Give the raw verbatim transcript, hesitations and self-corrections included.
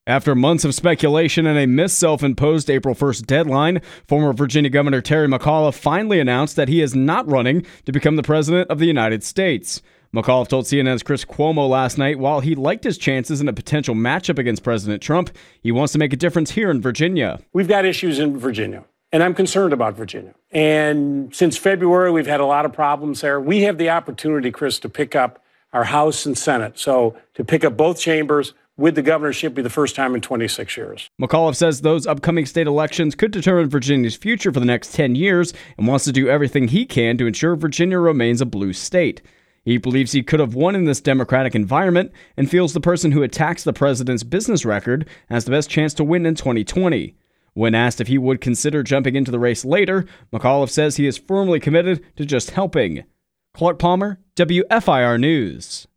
After months of speculation and a missed self-imposed April first deadline, former Virginia Governor Terry McAuliffe finally announced that he is not running to become the president of the United States. McAuliffe told C N N's Chris Cuomo last night while he liked his chances in a potential matchup against President Trump, he wants to make a difference here in Virginia. We've got issues in Virginia, and I'm concerned about Virginia. And since February, we've had a lot of problems there. We have the opportunity, Chris, to pick up our House and Senate. So to pick up both chambers with the governorship be the first time in twenty-six years. McAuliffe says those upcoming state elections could determine Virginia's future for the next ten years and wants to do everything he can to ensure Virginia remains a blue state. He believes he could have won in this Democratic environment and feels the person who attacks the president's business record has the best chance to win in twenty twenty. When asked if he would consider jumping into the race later, McAuliffe says he is firmly committed to just helping. Clark Palmer, W F I R News.